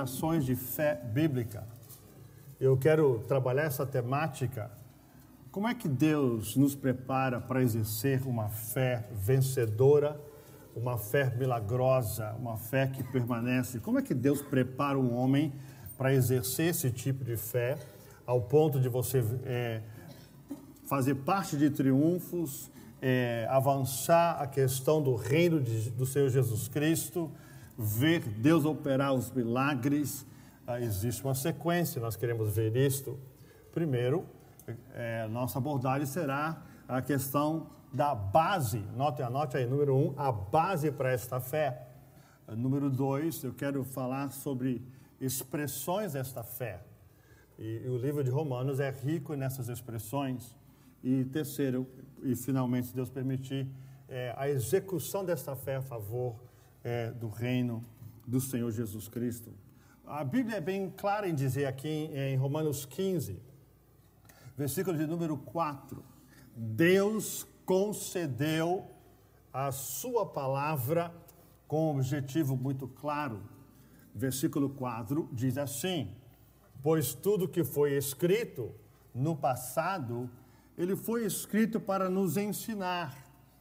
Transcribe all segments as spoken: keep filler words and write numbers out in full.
demonstrações de fé bíblica. Eu quero trabalhar essa temática. Como é que Deus nos prepara para exercer uma fé vencedora, uma fé milagrosa, uma fé que permanece? Como é que Deus prepara um homem para exercer esse tipo de fé, ao ponto de você é, fazer parte de triunfos, é, avançar a questão do reino de, do Senhor Jesus Cristo, ver Deus operar os milagres? Ah, existe uma sequência, nós queremos ver isto. Primeiro, é, nossa abordagem será a questão da base. Note, anote aí, número um, a base para esta fé. Número dois, eu quero falar sobre expressões desta fé. E, e o livro de Romanos é rico nessas expressões. E terceiro, e finalmente, se Deus permitir, é, a execução desta fé a favor é, do reino do Senhor Jesus Cristo. A Bíblia é bem clara em dizer aqui em Romanos quinze, versículo de número quatro, Deus concedeu a sua palavra com um objetivo muito claro. Versículo quatro diz assim: pois tudo que foi escrito no passado, ele foi escrito para nos ensinar,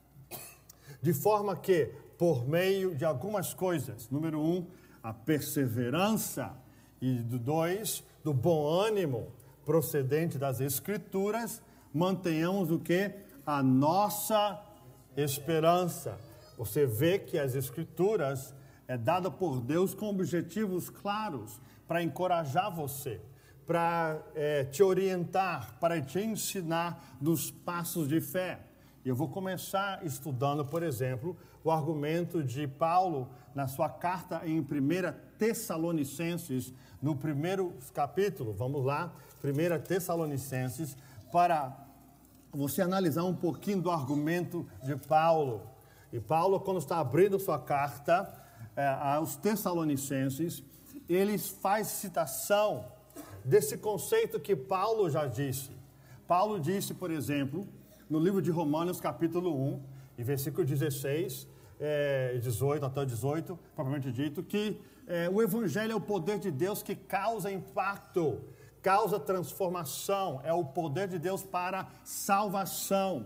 de forma que, por meio de algumas coisas, número um, a perseverança, e do dois, do bom ânimo procedente das Escrituras, mantenhamos o que? A nossa esperança. Você vê que as Escrituras é dada por Deus com objetivos claros para encorajar você, para é, te orientar, para te ensinar nos passos de fé. Eu vou começar estudando, por exemplo, o argumento de Paulo na sua carta em primeira Tessalonicenses, no primeiro capítulo. Vamos lá, primeira Tessalonicenses, para você analisar um pouquinho do argumento de Paulo. E Paulo, quando está abrindo sua carta é, aos Tessalonicenses, ele faz citação desse conceito que Paulo já disse. Paulo disse, por exemplo, no livro de Romanos, capítulo um, e versículo dezesseis e dezoito, até dezoito, propriamente dito, que é, o Evangelho é o poder de Deus que causa impacto, causa transformação, é o poder de Deus para salvação.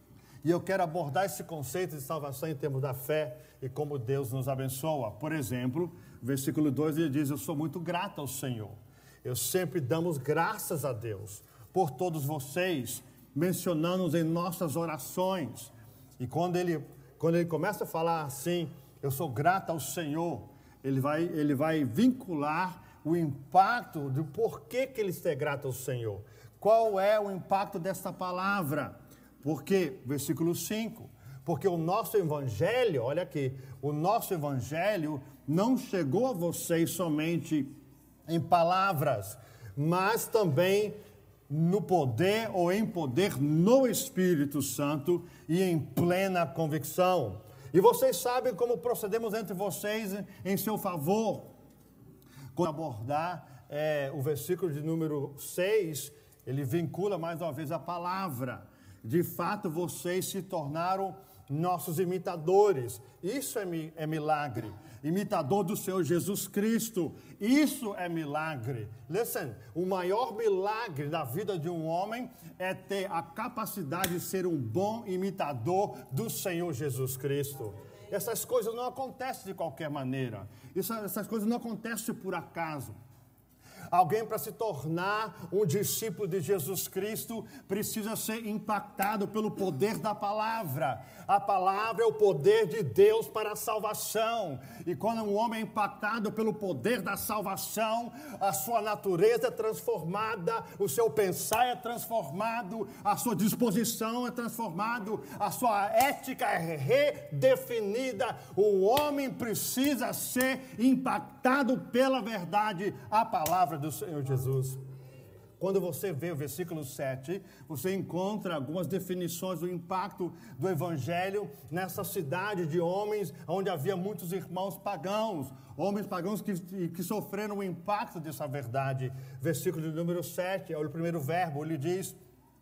E eu quero abordar esse conceito de salvação em termos da fé e como Deus nos abençoa. Por exemplo, versículo dois, ele diz: eu sou muito grato ao Senhor. Eu sempre damos graças a Deus por todos vocês, mencionando-os em nossas orações. E quando ele, quando ele começa a falar assim, eu sou grato ao Senhor, ele vai, ele vai vincular o impacto do porquê que ele está grato ao Senhor. Qual é o impacto desta palavra? Porque, versículo cinco, porque o nosso evangelho, olha aqui, o nosso evangelho não chegou a vocês somente em palavras, mas também no poder ou em poder no Espírito Santo e em plena convicção. E vocês sabem como procedemos entre vocês em seu favor. Quando abordar é, o versículo de número seis, ele vincula mais uma vez a palavra. De fato, vocês se tornaram nossos imitadores. Isso é, é milagre. Imitador do Senhor Jesus Cristo. Isso é milagre. Listen, o maior milagre da vida de um homem é ter a capacidade de ser um bom imitador do Senhor Jesus Cristo. Essas coisas não acontecem de qualquer maneira. Isso, essas coisas não acontecem por acaso. Alguém, para se tornar um discípulo de Jesus Cristo, precisa ser impactado pelo poder da palavra. A palavra é o poder de Deus para a salvação. E quando um homem é impactado pelo poder da salvação, a sua natureza é transformada, o seu pensar é transformado, a sua disposição é transformada, a sua ética é redefinida. O homem precisa ser impactado pela verdade, a palavra do Senhor Jesus. Quando você vê o versículo sete, você encontra algumas definições do impacto do Evangelho nessa cidade de homens onde havia muitos irmãos pagãos, homens pagãos que, que sofreram o impacto dessa verdade. Versículo de número sete, é o primeiro verbo, ele diz: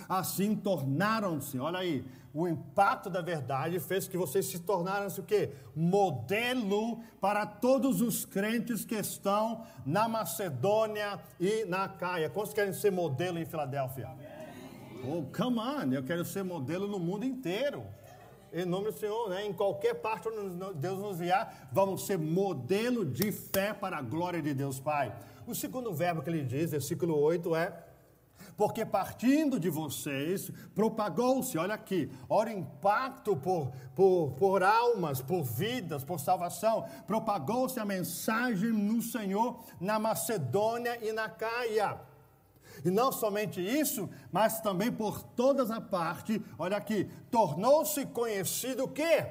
assim tornaram-se, olha aí, o impacto da verdade fez que vocês se tornaram-se o quê? Modelo para todos os crentes que estão na Macedônia e na Acaia. Quantos querem ser modelo em Filadélfia? Oh, come on, eu quero ser modelo no mundo inteiro. Em nome do Senhor, né? Em qualquer parte onde Deus nos enviar, vamos ser modelo de fé para a glória de Deus Pai. O segundo verbo que ele diz, versículo oito, é: porque partindo de vocês, propagou-se, olha aqui, olha o impacto por, por, por almas, por vidas, por salvação, propagou-se a mensagem no Senhor na Macedônia e na Acaia. E não somente isso, mas também por todas as partes, olha aqui, tornou-se conhecido o quê?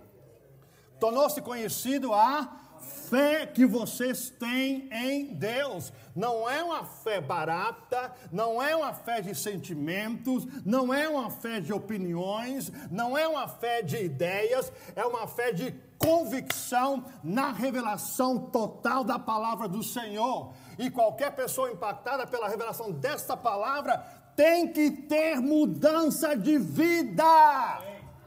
Tornou-se conhecido a fé que vocês têm em Deus. Não é uma fé barata, não é uma fé de sentimentos, não é uma fé de opiniões, não é uma fé de ideias, é uma fé de convicção na revelação total da palavra do Senhor. E qualquer pessoa impactada pela revelação desta palavra tem que ter mudança de vida.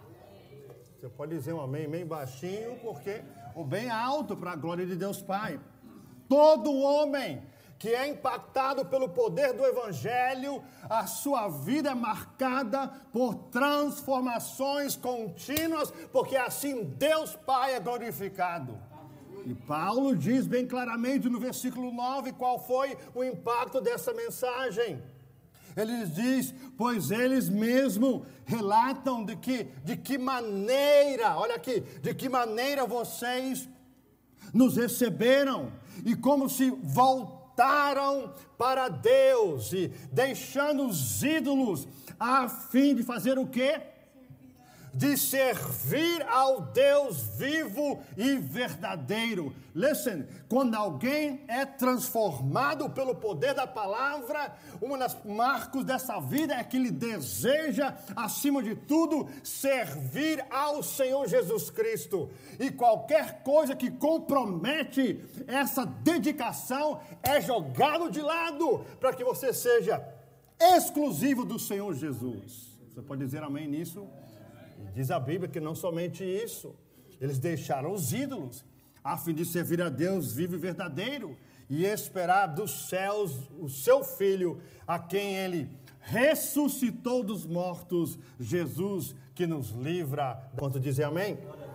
Você pode dizer um amém bem baixinho, porque, ou bem alto, para a glória de Deus Pai. Todo homem que é impactado pelo poder do Evangelho, a sua vida é marcada por transformações contínuas, porque assim Deus Pai é glorificado. E Paulo diz bem claramente no versículo nove qual foi o impacto dessa mensagem. Ele diz, pois eles mesmos relatam de que, de que maneira, olha aqui, de que maneira vocês nos receberam e como se voltaram para Deus e deixando os ídolos a fim de fazer o quê? De servir ao Deus vivo e verdadeiro. Listen, quando alguém é transformado pelo poder da palavra, uma das marcos dessa vida é que ele deseja, acima de tudo, servir ao Senhor Jesus Cristo. E qualquer coisa que compromete essa dedicação é jogado de lado, para que você seja exclusivo do Senhor Jesus. Você pode dizer amém nisso? Diz a Bíblia que não somente isso, eles deixaram os ídolos, a fim de servir a Deus vivo e verdadeiro, e esperar dos céus o seu Filho, a quem Ele ressuscitou dos mortos, Jesus, que nos livra. Quanto dizer amém?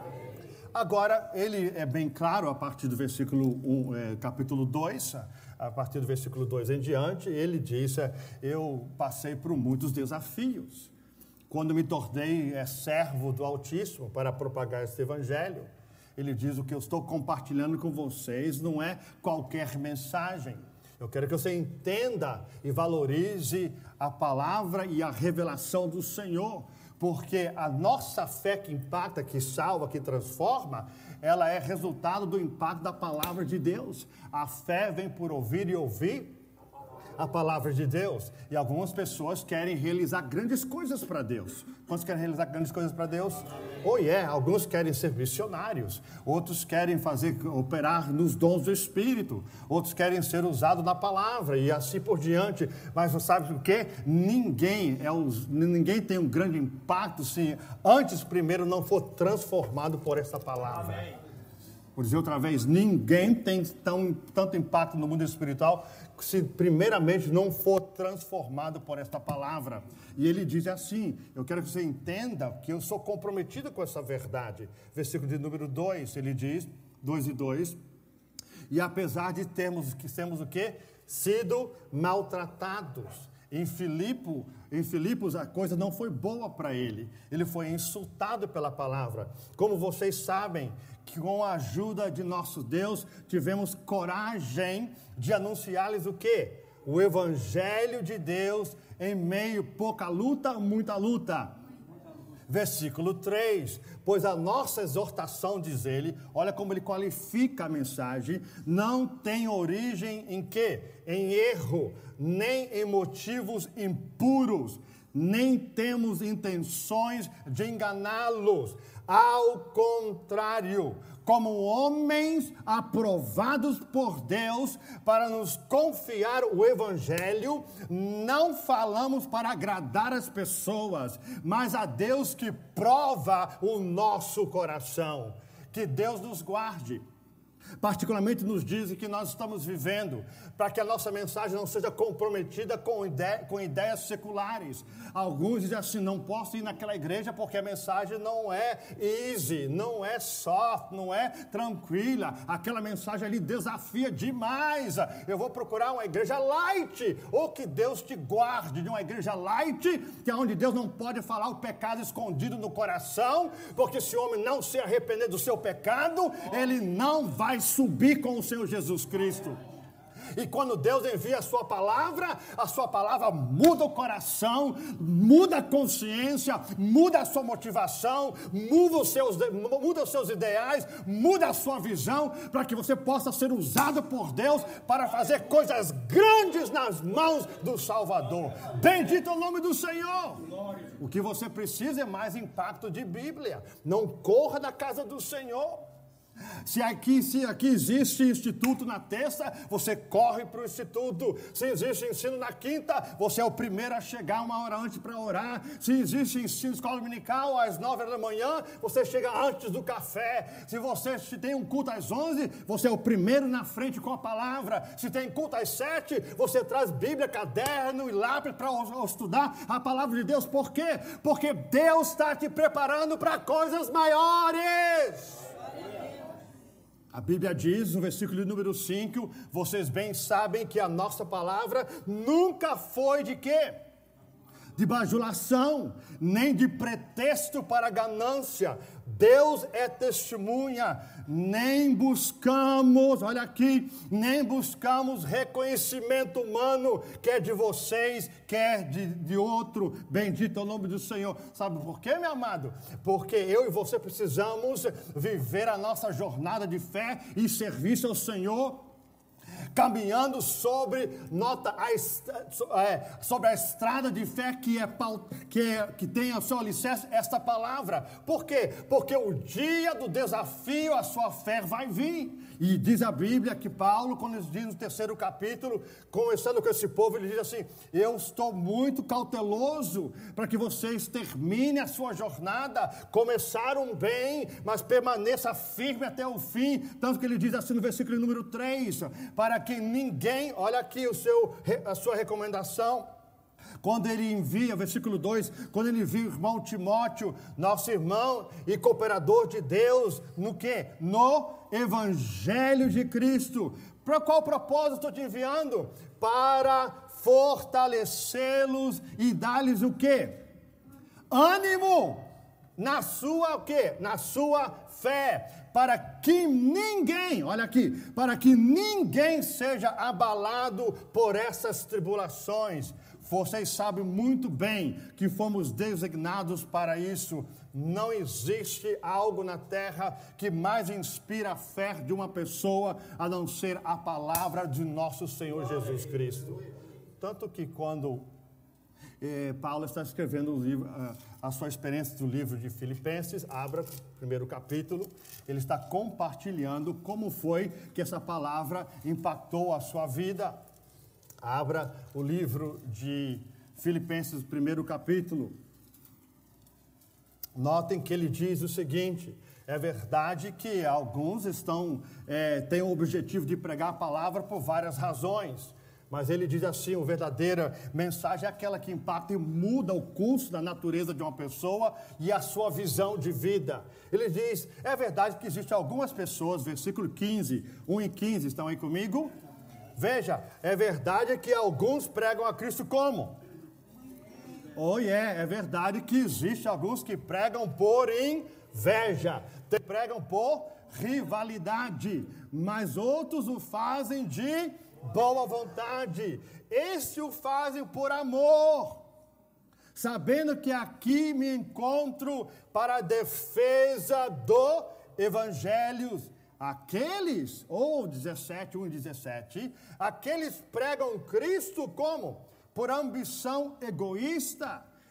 Agora, ele é bem claro, a partir do versículo um, é, capítulo dois, a partir do versículo dois em diante, ele diz, eu passei por muitos desafios. Quando me tornei é, servo do Altíssimo para propagar este evangelho, ele diz, o que eu estou compartilhando com vocês não é qualquer mensagem. Eu quero que você entenda e valorize a palavra e a revelação do Senhor, porque a nossa fé que impacta, que salva, que transforma, ela é resultado do impacto da palavra de Deus. A fé vem por ouvir e ouvir a palavra de Deus. E algumas pessoas querem realizar grandes coisas para Deus. Quantos querem realizar grandes coisas para Deus? Oh, yeah. Alguns querem ser missionários, outros querem fazer, operar nos dons do Espírito, outros querem ser usados na palavra e assim por diante. Mas você sabe o que? Ninguém, é os, ninguém tem um grande impacto se antes primeiro não for transformado por essa palavra. Amém. Por dizer outra vez, ninguém tem tão, tanto impacto no mundo espiritual se primeiramente não for transformado por esta palavra. E ele diz assim, eu quero que você entenda que eu sou comprometido com essa verdade. Versículo de número dois, ele diz, dois e dois, e apesar de termos, que temos o quê? Sido maltratados. Em Filipo, em Filipos a coisa não foi boa para ele. Ele foi insultado pela palavra. Como vocês sabem, que com a ajuda de nosso Deus, tivemos coragem de anunciar-lhes o quê? O Evangelho de Deus em meio pouca luta, muita luta. Versículo três, pois a nossa exortação, diz ele, olha como ele qualifica a mensagem, não tem origem em quê? Em erro, nem em motivos impuros. nem temos intenções de enganá-los. Ao contrário, como homens aprovados por Deus para nos confiar o Evangelho, não falamos para agradar as pessoas, mas a Deus que prova o nosso coração. Que Deus nos guarde. Particularmente nos dias em que nós estamos vivendo, para que a nossa mensagem não seja comprometida com, ide- com ideias seculares. Alguns dizem assim, não posso ir naquela igreja porque a mensagem não é easy, não é soft, não é tranquila. Aquela mensagem ali desafia demais. Eu vou procurar uma igreja light, ou que Deus te guarde de uma igreja light, que é onde Deus não pode falar o pecado escondido no coração, porque se o homem não se arrepender do seu pecado, ele não vai subir com o Senhor Jesus Cristo. E quando Deus envia a sua palavra, a sua palavra muda o coração, muda a consciência, muda a sua motivação, muda os seus, muda os seus ideais, muda a sua visão, para que você possa ser usado por Deus para fazer coisas grandes nas mãos do Salvador. Bendito é o nome do Senhor. O que você precisa é mais impacto de Bíblia. Não corra da casa do Senhor. Se aqui, se aqui existe instituto na terça, você corre para o instituto. Se existe ensino na quinta, você é o primeiro a chegar uma hora antes para orar. Se existe ensino escola dominical às nove da manhã, você chega antes do café. Se você se tem um culto às onze, você é o primeiro na frente com a palavra. Se tem culto às sete, você traz Bíblia, caderno e lápis para estudar a palavra de Deus. Por quê? Porque Deus está te preparando para coisas maiores. A Bíblia diz, no versículo número cinco, vocês bem sabem que a nossa palavra nunca foi de quê? De bajulação, nem de pretexto para ganância. Deus é testemunha, nem buscamos, olha aqui, nem buscamos reconhecimento humano, quer de vocês, quer de, de outro, bendito é o nome do Senhor. Sabe por quê, meu amado? Porque eu e você precisamos viver a nossa jornada de fé e serviço ao Senhor, caminhando sobre, nota, a, é, sobre a estrada de fé que, é, que, é, que tem a seu alicerce esta palavra. Por quê? Porque o dia do desafio, a sua fé vai vir. E diz a Bíblia que Paulo, quando ele diz no terceiro capítulo, conversando com esse povo, ele diz assim, eu estou muito cauteloso para que vocês terminem a sua jornada, começaram bem, mas permaneça firme até o fim. Tanto que ele diz assim no versículo número três, para que ninguém, olha aqui o seu, a sua recomendação, quando ele envia, versículo dois, quando ele envia o irmão Timóteo, nosso irmão e cooperador de Deus, no quê? No Evangelho de Cristo. Para qual propósito estou te enviando? Para fortalecê-los e dar-lhes o quê? Ânimo na sua o quê? Na sua fé. Para que ninguém, olha aqui, para que ninguém seja abalado por essas tribulações. Vocês sabem muito bem que fomos designados para isso. Não existe algo na terra que mais inspira a fé de uma pessoa a não ser a palavra de nosso Senhor Jesus Cristo. Tanto que quando eh, Paulo está escrevendo o livro, a, a sua experiência do livro de Filipenses, abra o primeiro capítulo, ele está compartilhando como foi que essa palavra impactou a sua vida. Abra o livro de Filipenses, primeiro capítulo. Notem que ele diz o seguinte, é verdade que alguns estão, é, têm o objetivo de pregar a palavra por várias razões, mas ele diz assim, a verdadeira mensagem é aquela que impacta e muda o curso da natureza de uma pessoa e a sua visão de vida. Ele diz, é verdade que existem algumas pessoas, versículo quinze, um e quinze, estão aí comigo? Veja, é verdade que alguns pregam a Cristo como? Oh, yeah, é verdade que existe alguns que pregam por inveja, pregam por rivalidade, mas outros o fazem de boa vontade. Estes o fazem por amor, sabendo que aqui me encontro para a defesa do Evangelho. Aqueles, ou dezessete, um e dezessete, aqueles pregam Cristo como? Por ambição egoísta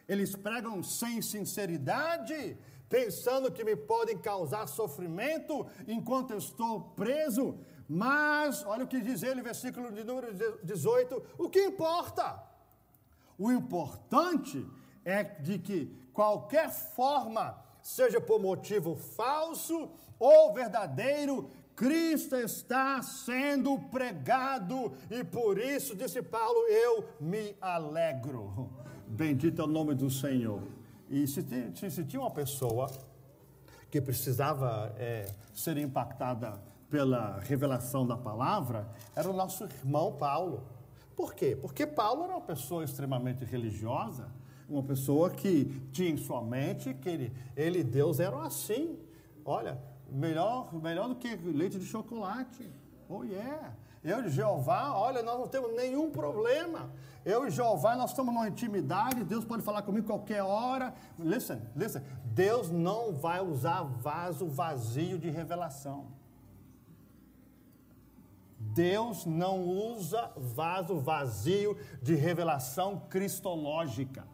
Eles pregam sem sinceridade, pensando que me podem causar sofrimento enquanto eu estou preso. Mas, olha o que diz ele, versículo de número dezoito, o que importa? O importante é de que qualquer forma, seja por motivo falso ou verdadeiro, Cristo está sendo pregado e por isso, disse Paulo, eu me alegro. Bendito é o nome do Senhor. E se, se, se tinha uma pessoa que precisava é, ser impactada pela revelação da palavra, era o nosso irmão Paulo. Por quê? Porque Paulo era uma pessoa extremamente religiosa, uma pessoa que tinha em sua mente que ele, ele e Deus eram assim. Olha, melhor, melhor do que leite de chocolate. Oh yeah! Eu e Jeová, olha, nós não temos nenhum problema. Eu e Jeová, nós estamos numa intimidade, Deus pode falar comigo qualquer hora. Listen, listen, Deus não vai usar vaso vazio de revelação. Deus não usa vaso vazio de revelação cristológica.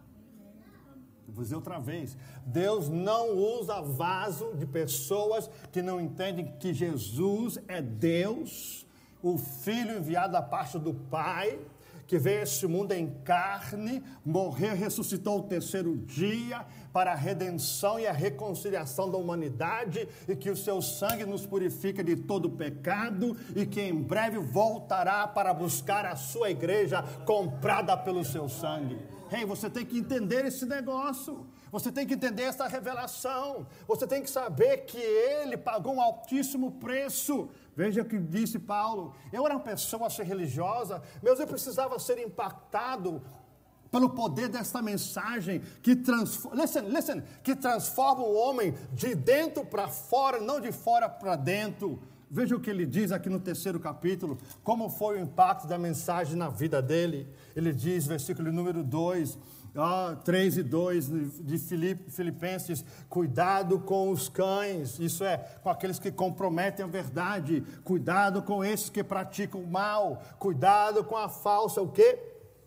Vou dizer outra vez, Deus não usa vaso de pessoas que não entendem que Jesus é Deus, o Filho enviado da parte do Pai, que veio a este mundo em carne, morreu e ressuscitou o terceiro dia para a redenção e a reconciliação da humanidade, e que o seu sangue nos purifica de todo pecado, e que em breve voltará para buscar a sua igreja comprada pelo seu sangue. Ei, hey, você tem que entender esse negócio, você tem que entender essa revelação, você tem que saber que ele pagou um altíssimo preço. Veja o que disse Paulo, eu era uma pessoa a ser religiosa, mas eu precisava ser impactado pelo poder desta mensagem que transforma, listen, listen, que transforma o homem de dentro para fora, não de fora para dentro. Veja o que ele diz aqui no terceiro capítulo, como foi o impacto da mensagem na vida dele. Ele diz, versículo número dois, oh, três e dois de Filipenses, cuidado com os cães, isso é, com aqueles que comprometem a verdade, cuidado com esses que praticam o mal, cuidado com a falsa, o quê?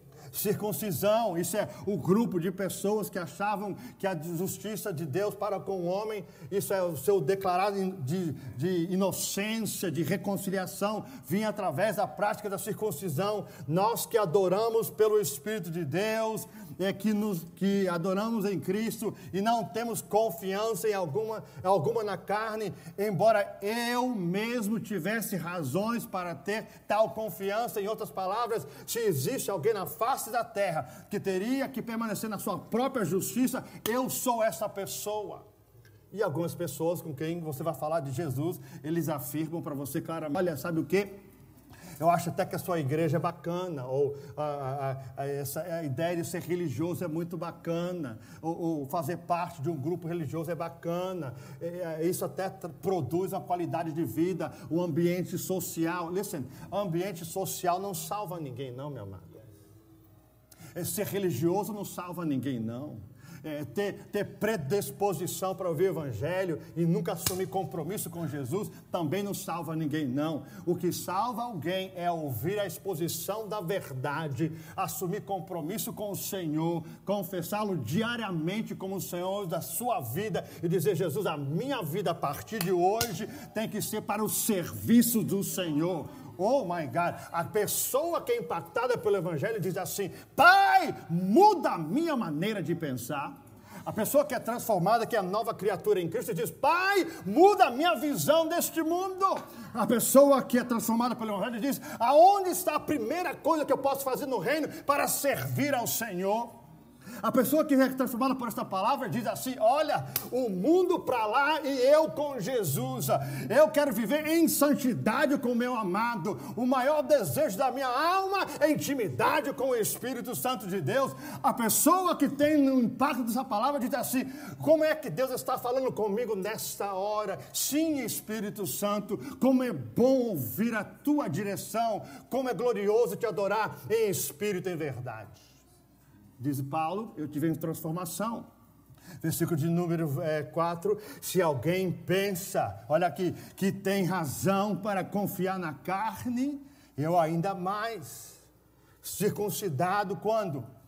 Circuncisão, isso é o grupo de pessoas que achavam que a justiça de Deus para com o homem, isso é o seu declarado de, de inocência, de reconciliação, vinha através da prática da circuncisão. Nós que adoramos pelo Espírito de Deus, é que, nos, que adoramos em Cristo e não temos confiança em alguma, alguma na carne, embora eu mesmo tivesse razões para ter tal confiança. Em outras palavras, se existe alguém na face da terra que teria que permanecer na sua própria justiça, eu sou essa pessoa. E algumas pessoas com quem você vai falar de Jesus, eles afirmam para você, cara, olha, sabe o quê? Eu acho até que a sua igreja é bacana, ou a, a, a, essa, a ideia de ser religioso é muito bacana, ou, ou fazer parte de um grupo religioso é bacana, é, isso até produz uma qualidade de vida, o ambiente social. Listen, ambiente social não salva ninguém não, meu amado. Ser religioso não salva ninguém não. É, ter, ter predisposição para ouvir o Evangelho e nunca assumir compromisso com Jesus também não salva ninguém não. O que salva alguém é ouvir a exposição da verdade, assumir compromisso com o Senhor, confessá-lo diariamente como o Senhor da sua vida e dizer, Jesus, a minha vida a partir de hoje tem que ser para o serviço do Senhor. Oh my God, a pessoa que é impactada pelo Evangelho diz assim, Pai, muda a minha maneira de pensar. A pessoa que é transformada, que é a nova criatura em Cristo, diz, Pai, muda a minha visão deste mundo. A pessoa que é transformada pelo Evangelho diz, aonde está a primeira coisa que eu posso fazer no reino para servir ao Senhor? A pessoa que é transformada por esta palavra diz assim, olha, o mundo para lá e eu com Jesus, eu quero viver em santidade com o meu amado, o maior desejo da minha alma é intimidade com o Espírito Santo de Deus. A pessoa que tem o impacto dessa palavra diz assim, como é que Deus está falando comigo nesta hora? Sim, Espírito Santo, como é bom ouvir a tua direção, como é glorioso te adorar em espírito e em verdade. Diz Paulo, eu tive transformação. Versículo de número é, quatro, se alguém pensa, olha aqui, que tem razão para confiar na carne, eu ainda mais. Circuncidado quando?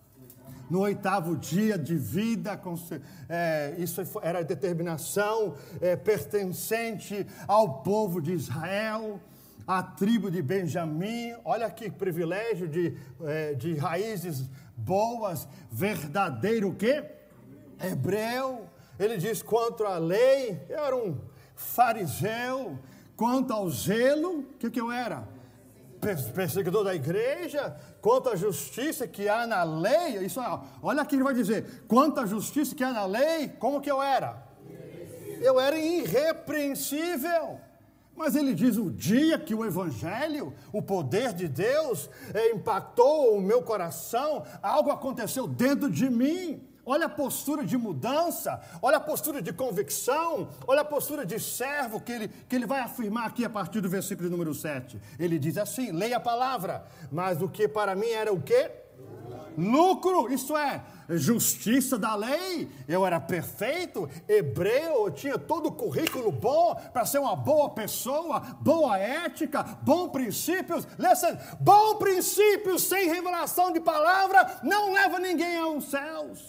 No oitavo dia de vida, é, isso era a determinação é, pertencente ao povo de Israel, à tribo de Benjamim. Olha que privilégio de, é, de raízes boas, verdadeiro o quê? Hebreu. Ele diz, quanto à lei, eu era um fariseu. Quanto ao zelo, o que, que eu era? Perseguidor da igreja. Quanto à justiça que há na lei, isso, olha aqui ele vai dizer, quanto à justiça que há na lei, como que eu era? Eu era irrepreensível. Mas ele diz, o dia que o evangelho, o poder de Deus, é, impactou o meu coração, algo aconteceu dentro de mim. Olha a postura de mudança, olha a postura de convicção, olha a postura de servo que ele, que ele vai afirmar aqui a partir do versículo número sete. Ele diz assim, leia a palavra, mas o que para mim era o quê? Lucro, isso é, justiça da lei, eu era perfeito, hebreu, eu tinha todo o currículo bom para ser uma boa pessoa, boa ética, bons princípios. Listen, bom princípios sem revelação de palavra não leva ninguém aos céus.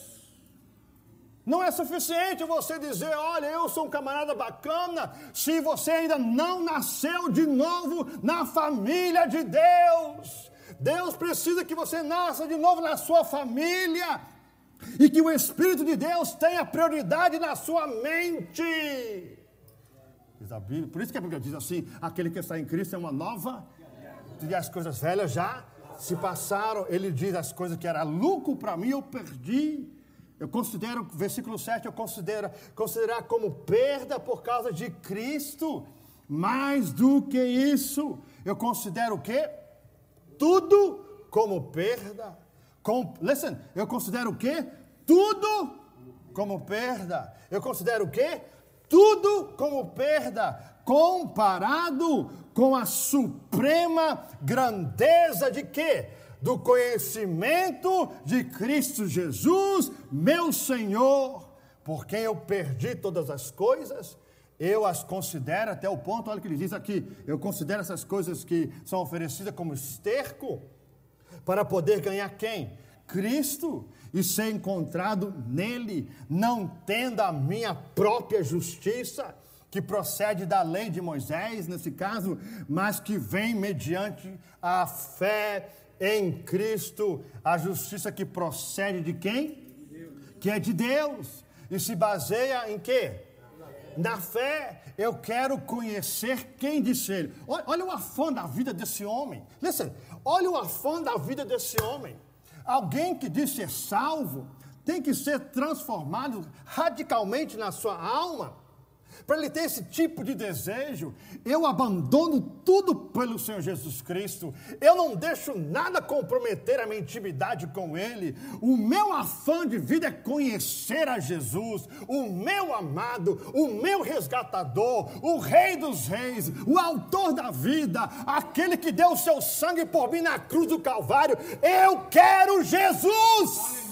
Não é suficiente você dizer, olha, eu sou um camarada bacana, se você ainda não nasceu de novo na família de Deus. Deus precisa que você nasça de novo na sua família e que o Espírito de Deus tenha prioridade na sua mente. Diz a Bíblia, por isso que a Bíblia diz assim, aquele que está em Cristo é uma nova, e as coisas velhas já se passaram. Ele diz as coisas que era lucro para mim, eu perdi. Eu considero, versículo sete, eu considero considerar como perda por causa de Cristo. Mais do que isso, eu considero o quê? Tudo como perda. Com, listen, eu considero o quê? Tudo como perda. Eu considero o quê? Tudo como perda, comparado com a suprema grandeza de quê? Do conhecimento de Cristo Jesus, meu Senhor, por quem eu perdi todas as coisas, eu as considero até o ponto, olha o que ele diz aqui, eu considero essas coisas que são oferecidas como esterco, para poder ganhar quem? Cristo, e ser encontrado nele, não tendo a minha própria justiça, que procede da lei de Moisés, nesse caso, mas que vem mediante a fé em Cristo, a justiça que procede de quem? Que é de Deus, e se baseia em quê? Na fé. Eu quero conhecer quem disse ele. Olha, olha o afã da vida desse homem. Listen, olha o afã da vida desse homem. Alguém que diz ser salvo tem que ser transformado radicalmente na sua alma. Para ele ter esse tipo de desejo, eu abandono tudo pelo Senhor Jesus Cristo. Eu não deixo nada comprometer a minha intimidade com Ele. O meu afã de vida é conhecer a Jesus, o meu amado, o meu resgatador, o Rei dos Reis, o autor da vida, aquele que deu o seu sangue por mim na cruz do Calvário. Eu quero Jesus!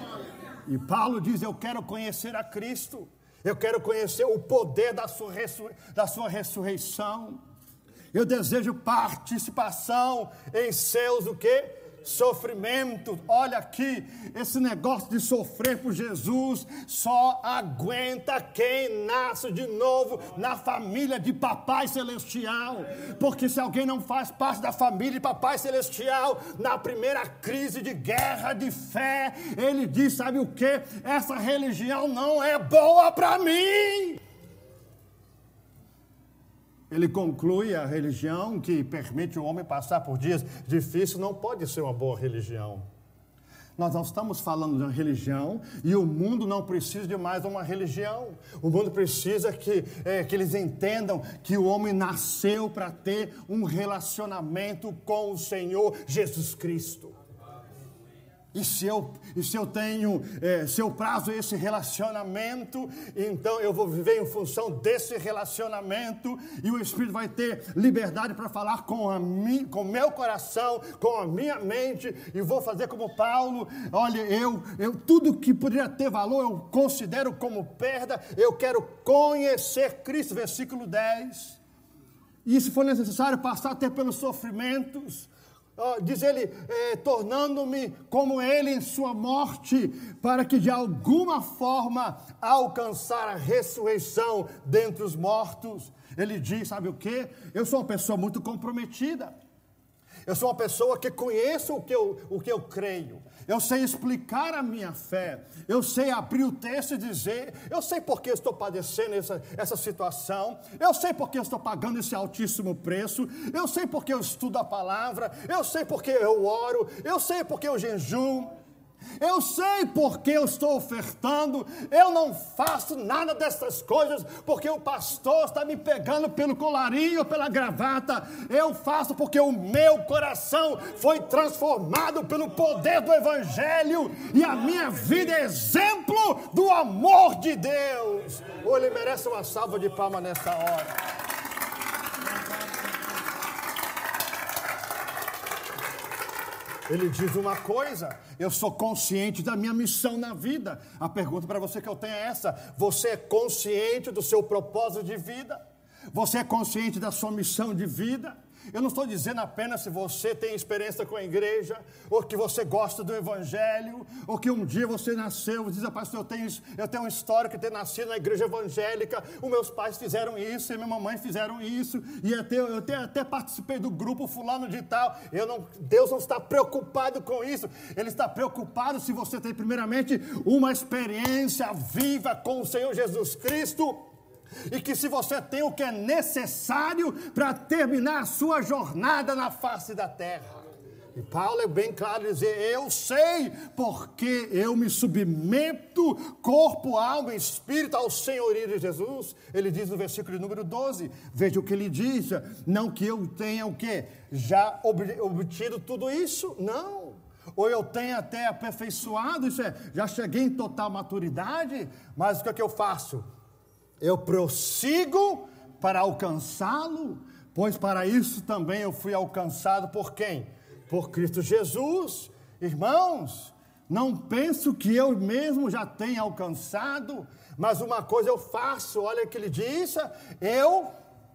E Paulo diz, eu quero conhecer a Cristo. Eu quero conhecer o poder da sua, ressur... da sua ressurreição. Eu desejo participação em seus o quê? Sofrimentos. Olha aqui, esse negócio de sofrer por Jesus só aguenta quem nasce de novo na família de Papai Celestial. Porque se alguém não faz parte da família de Papai Celestial, na primeira crise de guerra de fé, ele diz, sabe o que? Essa religião não é boa para mim. Ele conclui, a religião que permite o homem passar por dias difíceis não pode ser uma boa religião. Nós não estamos falando de uma religião e o mundo não precisa de mais uma religião. O mundo precisa que, é, que eles entendam que o homem nasceu para ter um relacionamento com o Senhor Jesus Cristo. E se eu, e se eu tenho, é, se eu prazo esse relacionamento, então eu vou viver em função desse relacionamento e o Espírito vai ter liberdade para falar com a mim, com o meu coração, com a minha mente, e vou fazer como Paulo. Olha, eu, eu tudo que poderia ter valor eu considero como perda. Eu quero conhecer Cristo, versículo dez. E se for necessário passar até pelos sofrimentos, Uh, diz ele, eh, tornando-me como ele em sua morte, para que de alguma forma alcançar a ressurreição dentre os mortos. Ele diz, sabe o quê? Eu sou uma pessoa muito comprometida. Eu sou uma pessoa que conheço o que eu, o que eu creio. Eu sei explicar a minha fé. Eu sei abrir o texto e dizer, eu sei porque eu estou padecendo essa, essa situação. Eu sei porque eu estou pagando esse altíssimo preço. Eu sei porque eu estudo a palavra. Eu sei porque eu oro. Eu sei porque eu jejuo. Eu sei porque eu estou ofertando. Eu não faço nada dessas coisas porque o pastor está me pegando pelo colarinho, pela gravata. Eu faço porque o meu coração foi transformado pelo poder do evangelho e a minha vida é exemplo do amor de Deus. Ou ele merece uma salva de palmas nessa hora. Ele diz uma coisa, eu sou consciente da minha missão na vida. A pergunta para você que eu tenho é essa: você é consciente do seu propósito de vida? Você é consciente da sua missão de vida? Eu não estou dizendo apenas se você tem experiência com a igreja, ou que você gosta do evangelho, ou que um dia você nasceu, diz, pastor, eu tenho, eu tenho uma história de ter nascido na igreja evangélica, os meus pais fizeram isso, e minha mamãe fizeram isso, e até, eu até, até participei do grupo fulano de tal. Eu não, Deus não está preocupado com isso. Ele está preocupado se você tem primeiramente uma experiência viva com o Senhor Jesus Cristo, e que se você tem o que é necessário para terminar a sua jornada na face da terra. E Paulo é bem claro em dizer, eu sei porque eu me submeto corpo, alma e espírito ao senhorio de Jesus. Ele diz no versículo número doze, veja o que ele diz, não que eu tenha o quê? Já obtido tudo isso? Não. Ou eu tenho até aperfeiçoado, isso é, já cheguei em total maturidade, mas o que é que eu faço? Eu prossigo para alcançá-lo, pois para isso também eu fui alcançado por quem? Por Cristo Jesus. Irmãos, não penso que eu mesmo já tenha alcançado, mas uma coisa eu faço, olha o que ele diz, eu,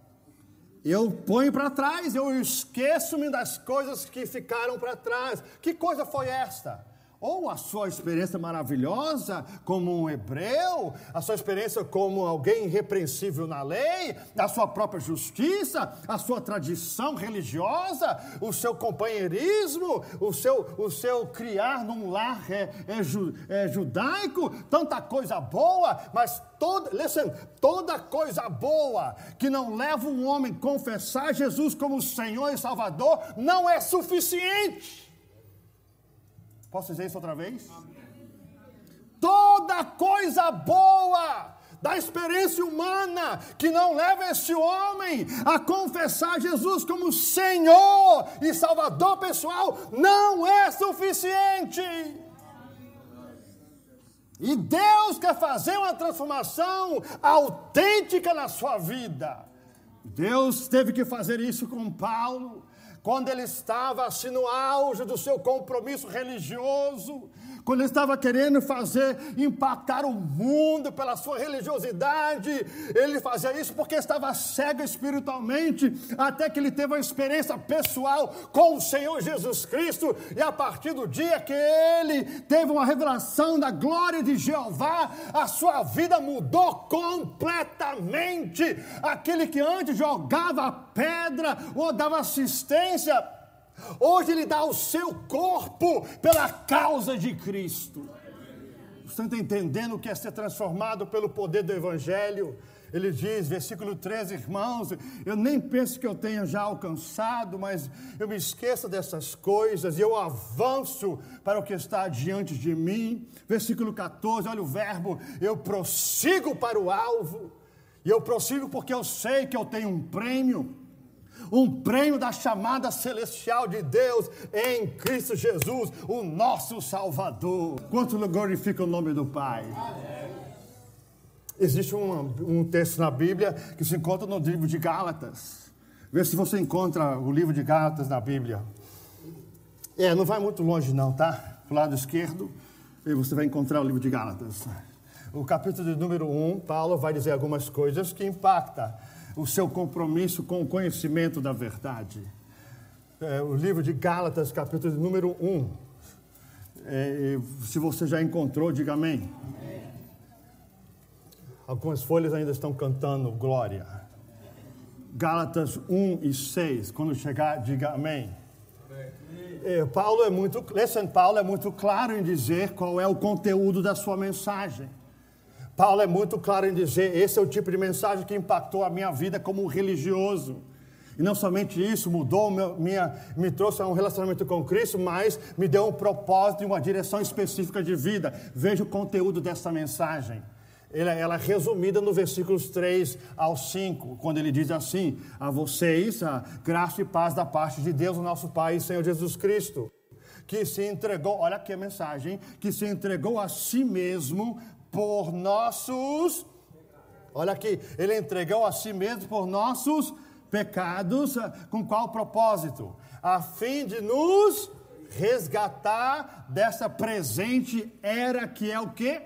eu ponho para trás, eu esqueço-me das coisas que ficaram para trás. Que coisa foi esta? Ou a sua experiência maravilhosa como um hebreu, a sua experiência como alguém irrepreensível na lei, a sua própria justiça, a sua tradição religiosa, o seu companheirismo, o seu, o seu criar num lar é, é, ju, é judaico, tanta coisa boa, mas toda, listen, toda coisa boa que não leva um homem a confessar Jesus como Senhor e Salvador não é suficiente. Posso dizer isso outra vez? Toda coisa boa da experiência humana que não leva esse homem a confessar Jesus como Senhor e Salvador pessoal não é suficiente. E Deus quer fazer uma transformação autêntica na sua vida. Deus teve que fazer isso com Paulo. Quando ele estava assim no auge do seu compromisso religioso, quando ele estava querendo fazer, impactar o mundo pela sua religiosidade, ele fazia isso porque estava cego espiritualmente, até que ele teve uma experiência pessoal com o Senhor Jesus Cristo, e a partir do dia que ele teve uma revelação da glória de Jeová, a sua vida mudou completamente. Aquele que antes jogava pedra ou dava assistência, hoje ele dá o seu corpo pela causa de Cristo. Você está entendendo o que é ser transformado pelo poder do Evangelho? Ele diz, versículo treze, irmãos, eu nem penso que eu tenha já alcançado, mas eu me esqueço dessas coisas e eu avanço para o que está diante de mim. Versículo catorze, olha o verbo, eu prossigo para o alvo, e eu prossigo porque eu sei que eu tenho um prêmio, um prêmio da chamada celestial de Deus em Cristo Jesus, o nosso Salvador. Quanto glorifica o nome do Pai? Existe um, um texto na Bíblia que se encontra no livro de Gálatas. Vê se você encontra o livro de Gálatas na Bíblia. É, não vai muito longe não, tá? Pro lado esquerdo, e você vai encontrar o livro de Gálatas. O capítulo de número um, Paulo vai dizer algumas coisas que impactam o seu compromisso com o conhecimento da verdade. é, o livro de Gálatas, capítulo número um. É, se você já encontrou, diga amém. Amém. Algumas folhas ainda estão cantando glória. Gálatas um e seis, quando chegar, diga amém. É, Paulo é muito, listen, Paulo é muito claro em dizer qual é o conteúdo da sua mensagem. Paulo é muito claro em dizer, esse é o tipo de mensagem que impactou a minha vida como religioso. E não somente isso, mudou, meu, minha, me trouxe a um relacionamento com Cristo, mas me deu um propósito e uma direção específica de vida. Veja o conteúdo dessa mensagem. Ela, ela é resumida no versículos três ao cinco, quando ele diz assim: a vocês, a graça e paz da parte de Deus, o nosso Pai e Senhor Jesus Cristo, que se entregou, olha aqui a mensagem, que se entregou a si mesmo por nossos, olha aqui, ele entregou a si mesmo por nossos pecados, com qual propósito? A fim de nos resgatar dessa presente era que é o quê?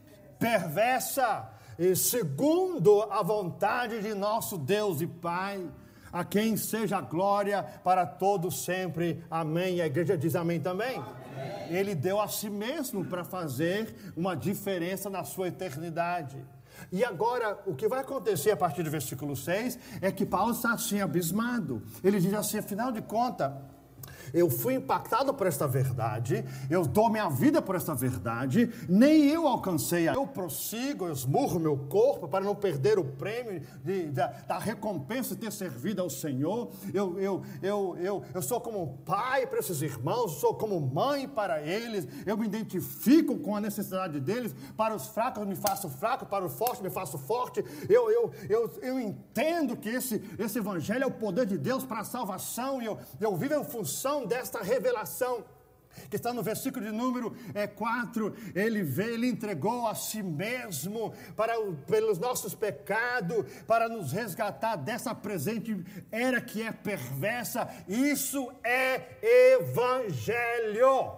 Perversa, e segundo a vontade de nosso Deus e Pai, a quem seja a glória para todos sempre, amém. E a igreja diz amém também. Amém. Ele deu a si mesmo para fazer uma diferença na sua eternidade. E agora, o que vai acontecer a partir do versículo seis, é que Paulo está assim abismado. Ele diz assim, afinal de contas, eu fui impactado por esta verdade, eu dou minha vida por esta verdade, nem eu alcancei, eu prossigo, eu esmurro meu corpo para não perder o prêmio de, da, da recompensa de ter servido ao Senhor, eu, eu, eu, eu, eu sou como pai para esses irmãos, sou como mãe para eles, eu me identifico com a necessidade deles, para os fracos eu me faço fraco, para os fortes eu me faço forte, eu, eu, eu, eu entendo que esse, esse evangelho é o poder de Deus para a salvação, e eu, eu vivo em função desta revelação, que está no versículo de número é, quatro, ele veio, ele entregou a si mesmo, para, pelos nossos pecados, para nos resgatar dessa presente era que é perversa, isso é evangelho,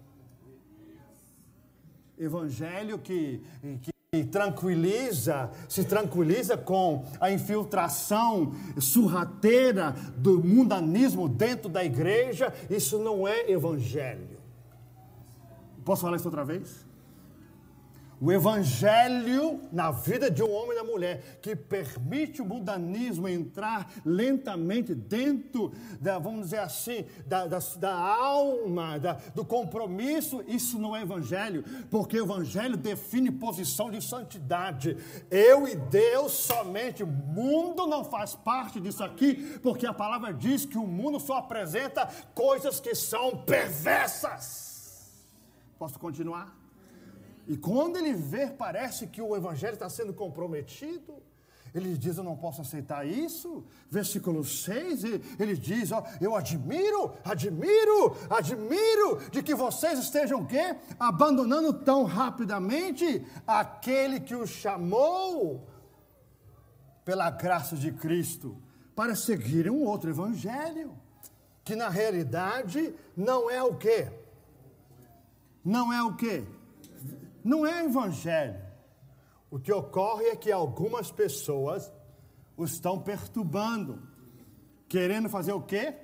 evangelho que, que E tranquiliza, se tranquiliza com a infiltração sorrateira do mundanismo dentro da igreja. Isso não é evangelho. Posso falar isso outra vez? O evangelho na vida de um homem e da mulher que permite o mundanismo entrar lentamente dentro da, vamos dizer assim, da, da, da alma, da, do compromisso, isso não é evangelho, porque o evangelho define posição de santidade. Eu e Deus somente, o mundo não faz parte disso aqui, porque a palavra diz que o mundo só apresenta coisas que são perversas. Posso continuar? E quando ele vê, parece que o evangelho está sendo comprometido, ele diz, eu não posso aceitar isso. Versículo seis, ele diz, ó, eu admiro, admiro, admiro de que vocês estejam o quê? Abandonando tão rapidamente aquele que os chamou pela graça de Cristo para seguirem um outro evangelho, que na realidade não é o quê? Não é o quê? Não é evangelho. O que ocorre é que algumas pessoas o estão perturbando, querendo fazer o quê?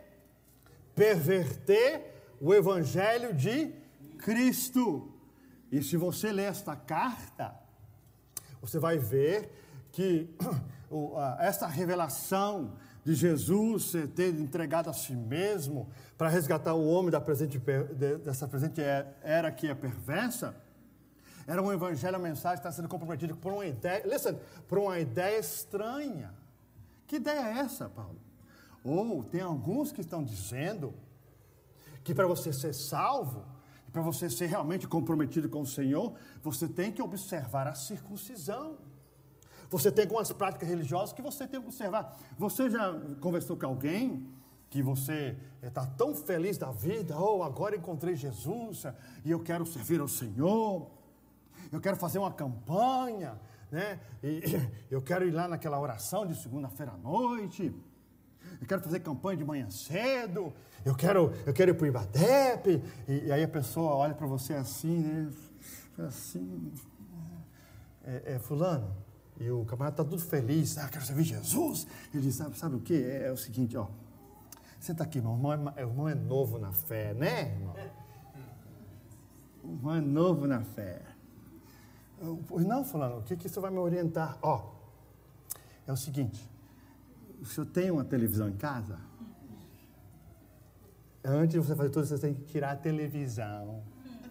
Perverter o evangelho de Cristo. E se você ler esta carta, você vai ver que esta revelação de Jesus ter entregado a si mesmo para resgatar o homem da presente, dessa presente era que é perversa, era um evangelho, a mensagem está sendo comprometida por uma ideia, listen, por uma ideia estranha. Que ideia é essa, Paulo? Ou tem alguns que estão dizendo que para você ser salvo, para você ser realmente comprometido com o Senhor, você tem que observar a circuncisão. Você tem algumas práticas religiosas que você tem que observar. Você já conversou com alguém que você está tão feliz da vida, oh, agora encontrei Jesus e eu quero servir ao Senhor, eu quero fazer uma campanha, né? E eu quero ir lá naquela oração de segunda-feira à noite, eu quero fazer campanha de manhã cedo, eu quero, eu quero ir para o Ibadep, e, e aí a pessoa olha para você assim, né? Assim, é, é fulano, e o camarada está tudo feliz, ah, quero servir Jesus. Ele diz, sabe, sabe o que? É, é o seguinte, ó, Senta aqui, meu irmão é, irmão é novo na fé, né, irmão? O irmão é novo na fé. Pois não, fulano, o que, que isso vai me orientar? Ó, é o seguinte, o senhor tem uma televisão em casa? Antes de você fazer tudo, você tem que tirar a televisão.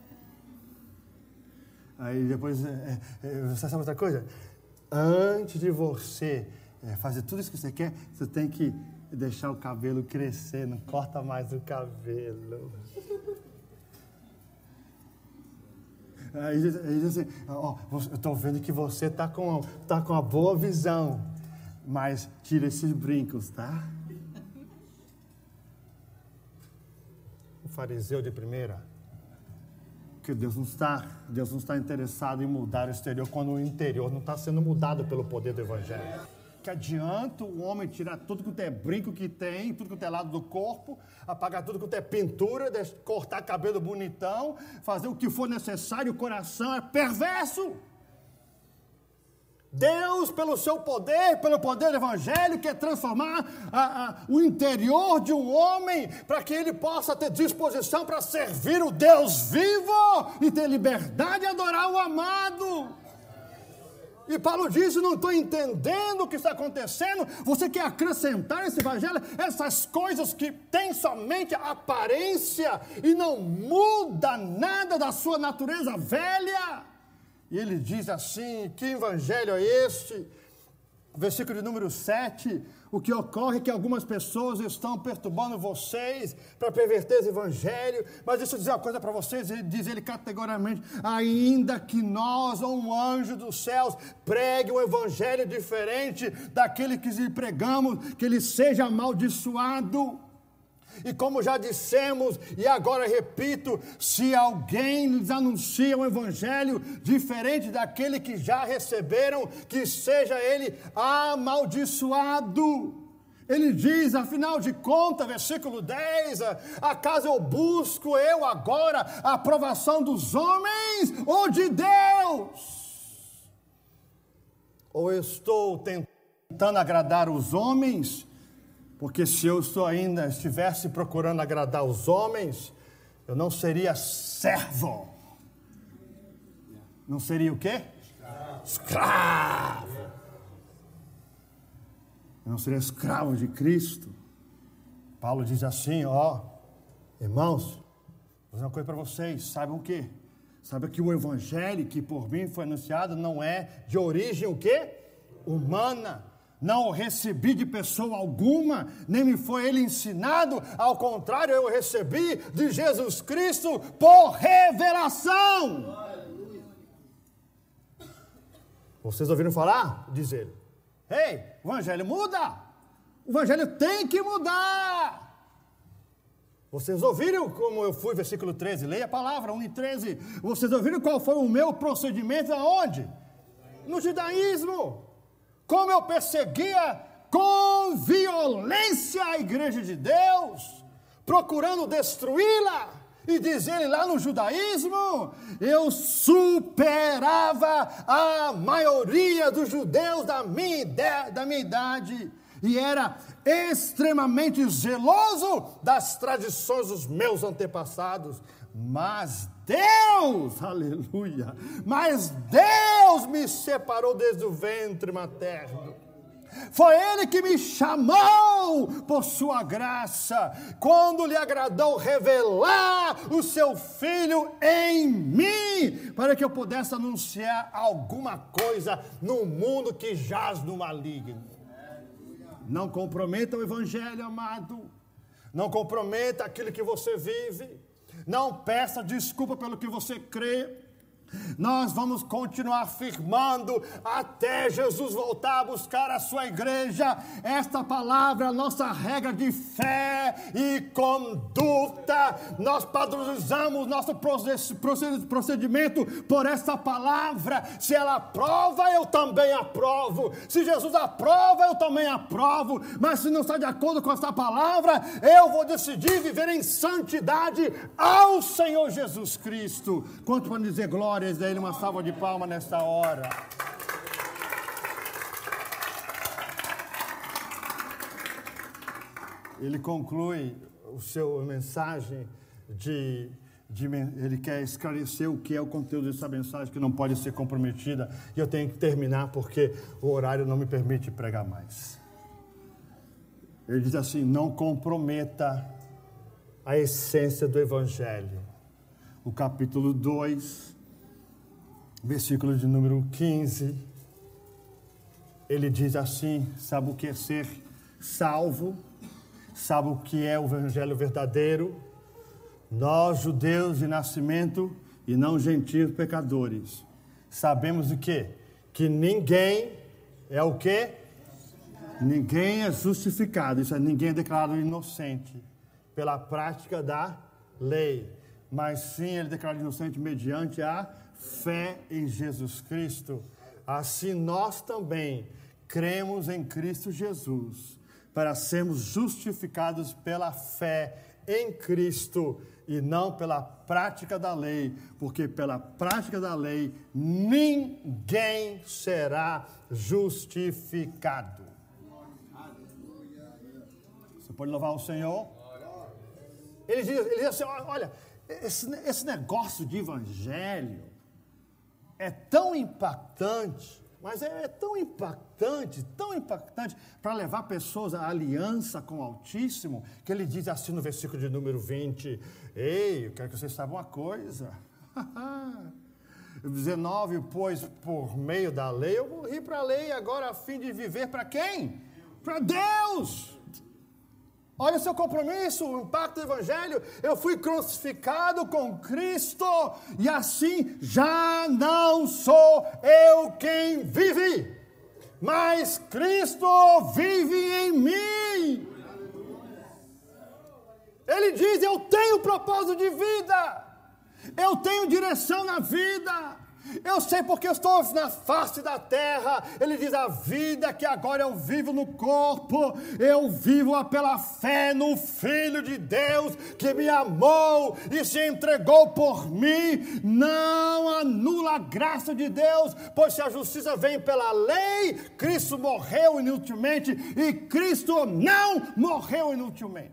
Aí depois, é, é, você sabe outra coisa? Antes de você é, fazer tudo isso que você quer, você tem que deixar o cabelo crescer, não corta mais o cabelo. Aí diz assim, ó, eu estou vendo que você está com, tá com uma boa visão, mas tira esses brincos, tá? O fariseu de primeira, porque Deus não está, Deus não está interessado em mudar o exterior quando o interior não está sendo mudado pelo poder do Evangelho. Que adianta o homem tirar tudo que é brinco que tem, tudo que é lado do corpo, apagar tudo que é pintura, cortar cabelo bonitão, fazer o que for necessário, o coração é perverso. Deus, pelo seu poder, pelo poder do Evangelho, quer transformar a, a, o interior de um homem para que ele possa ter disposição para servir o Deus vivo e ter liberdade de adorar o amado. E Paulo diz, não estou entendendo o que está acontecendo, você quer acrescentar esse evangelho, essas coisas que têm somente aparência e não muda nada da sua natureza velha. E ele diz assim, que evangelho é este? Versículo de número sete, o que ocorre é que algumas pessoas estão perturbando vocês para perverter esse evangelho, mas deixa eu dizer uma coisa para vocês, ele diz ele categoricamente, ainda que nós ou um anjo dos céus pregue um evangelho diferente daquele que lhe pregamos, que ele seja amaldiçoado. E como já dissemos, e agora repito, se alguém lhes anuncia um evangelho diferente daquele que já receberam, que seja ele amaldiçoado. Ele diz, afinal de contas, versículo dez, acaso eu busco eu agora a aprovação dos homens ou de Deus? Ou eu estou tentando agradar os homens? Porque se eu só ainda estivesse procurando agradar os homens, eu não seria servo. Não seria o quê? Escravo. Escravo. Eu não seria escravo de Cristo. Paulo diz assim, ó, irmãos, vou dizer uma coisa para vocês, saibam o quê? Saibam que o evangelho que por mim foi anunciado não é de origem o quê? Humana. Não o recebi de pessoa alguma, nem me foi ele ensinado, ao contrário, eu recebi de Jesus Cristo por revelação. Vocês ouviram falar? Diz ele. Ei, o evangelho muda. O evangelho tem que mudar. Vocês ouviram como eu fui, versículo treze, leia a palavra, um e treze. Vocês ouviram qual foi o meu procedimento aonde? No judaísmo. Como eu perseguia com violência a igreja de Deus, procurando destruí-la, e diz ele lá no judaísmo, eu superava a maioria dos judeus da minha, ide- da minha idade, e era extremamente zeloso das tradições dos meus antepassados, mas Deus, aleluia, mas Deus me separou desde o ventre materno. Foi Ele que me chamou por sua graça, quando lhe agradou revelar o seu Filho em mim, para que eu pudesse anunciar alguma coisa no mundo que jaz no maligno. Não comprometa o evangelho, amado. Não comprometa aquilo que você vive. Não peça desculpa pelo que você crê. Nós vamos continuar firmando até Jesus voltar a buscar a sua igreja. Esta palavra é a nossa regra de fé e conduta. Nós padronizamos nosso procedimento por essa palavra. Se ela aprova, eu também aprovo. Se Jesus aprova, eu também aprovo. Mas se não está de acordo com essa palavra, eu vou decidir viver em santidade ao Senhor Jesus Cristo. Quanto para dizer glória a Ele, uma salva de palmas nesta hora. ele conclui o seu mensagem de, de ele quer esclarecer o que é o conteúdo dessa mensagem que não pode ser comprometida, e eu tenho que terminar porque o horário não me permite pregar mais. Ele diz assim: não comprometa a essência do Evangelho. O capítulo dois, versículo de número quinze, ele diz assim: sabe o que é ser salvo? Sabe o que é o Evangelho verdadeiro? Nós, judeus de nascimento e não gentios pecadores, sabemos o quê? Que ninguém é o quê? Ninguém é justificado, isso é, ninguém é declarado inocente pela prática da lei, mas sim ele é declarado inocente mediante a fé em Jesus Cristo. Assim nós também cremos em Cristo Jesus, para sermos justificados pela fé em Cristo e não pela prática da lei, porque pela prática da lei ninguém será justificado. Você pode louvar o Senhor? Ele diz, ele diz assim: olha, esse, esse negócio de evangelho é tão impactante, mas é, é tão impactante, tão impactante, para levar pessoas à aliança com o Altíssimo, que ele diz assim no versículo de número vinte: ei, eu quero que vocês saibam uma coisa. dezenove, pois por meio da lei, eu morri para a lei, agora a fim de viver para quem? Para Deus. Olha o seu compromisso, o impacto do Evangelho. Eu fui crucificado com Cristo, e assim já não sou eu quem vive, mas Cristo vive em mim. Ele diz: eu tenho propósito de vida, eu tenho direção na vida, eu sei porque eu estou na face da terra. Ele diz: a vida que agora eu vivo no corpo, eu vivo pela fé no Filho de Deus, que me amou e se entregou por mim. Não anula a graça de Deus, pois se a justiça vem pela lei, Cristo morreu inutilmente, e Cristo não morreu inutilmente.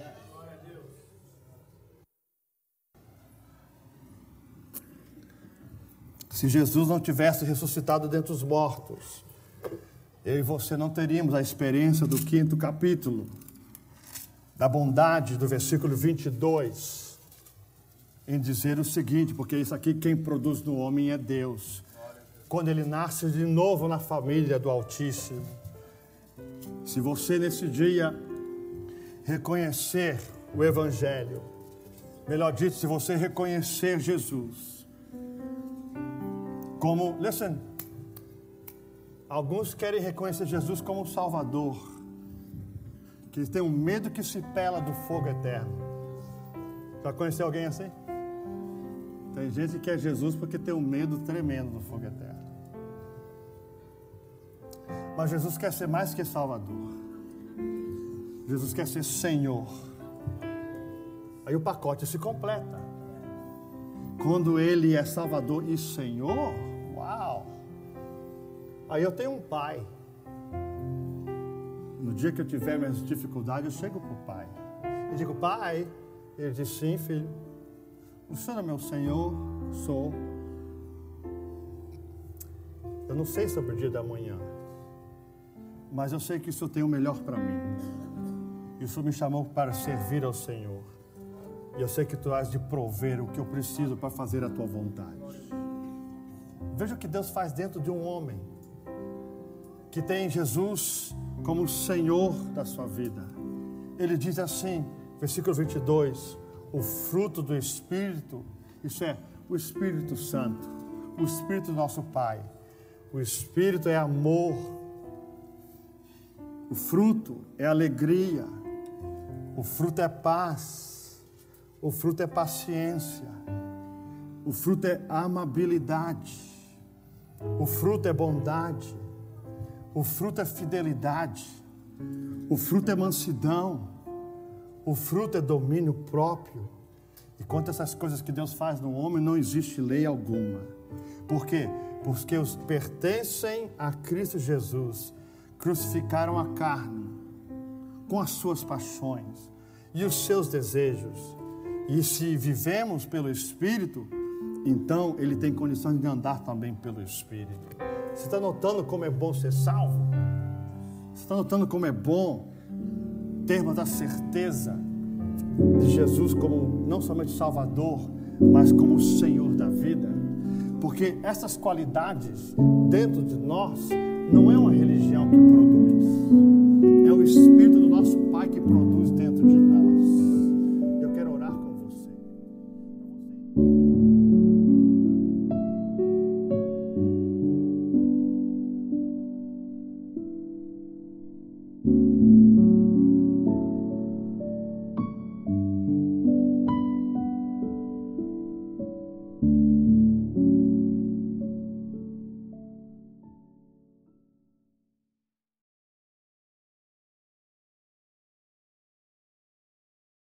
Se Jesus não tivesse ressuscitado dentre os mortos, eu e você não teríamos a experiência do quinto capítulo, da bondade do versículo vinte e dois, em dizer o seguinte, porque isso aqui quem produz no homem é Deus. Quando ele nasce de novo na família do Altíssimo, se você nesse dia reconhecer o Evangelho, melhor dito, se você reconhecer Jesus, como, listen, alguns querem reconhecer Jesus como Salvador, que tem um medo que se pela do fogo eterno. Já conheceu alguém assim? Tem gente que quer Jesus porque tem um medo tremendo do fogo eterno. Mas Jesus quer ser mais que Salvador. Jesus quer ser Senhor. Aí o pacote se completa. Quando Ele é Salvador e Senhor, uau! Aí eu tenho um pai. No dia que eu tiver minhas dificuldades, eu chego para o pai. Eu digo: pai. Ele diz: sim, filho. O Senhor é meu Senhor? Sou. Eu não sei sobre o dia da manhã, mas eu sei que o Senhor tem o melhor para mim. E o Senhor me chamou para servir ao Senhor. E eu sei que Tu has de prover o que eu preciso para fazer a Tua vontade. Veja o que Deus faz dentro de um homem que tem Jesus como Senhor da sua vida. Ele diz assim, versículo vinte e dois, o fruto do Espírito, isso é o Espírito Santo, o Espírito do nosso Pai. O Espírito é amor, o fruto é alegria, o fruto é paz, o fruto é paciência, o fruto é amabilidade, o fruto é bondade, o fruto é fidelidade, o fruto é mansidão, o fruto é domínio próprio. E quanto a essas coisas que Deus faz no homem, não existe lei alguma. Por quê? Porque os pertencem a Cristo Jesus, crucificaram a carne com as suas paixões e os seus desejos. E se vivemos pelo Espírito, então ele tem condições de andar também pelo Espírito. Você está notando como é bom ser salvo? Você está notando como é bom termos a certeza de Jesus como não somente Salvador, mas como Senhor da vida? Porque essas qualidades dentro de nós não é uma religião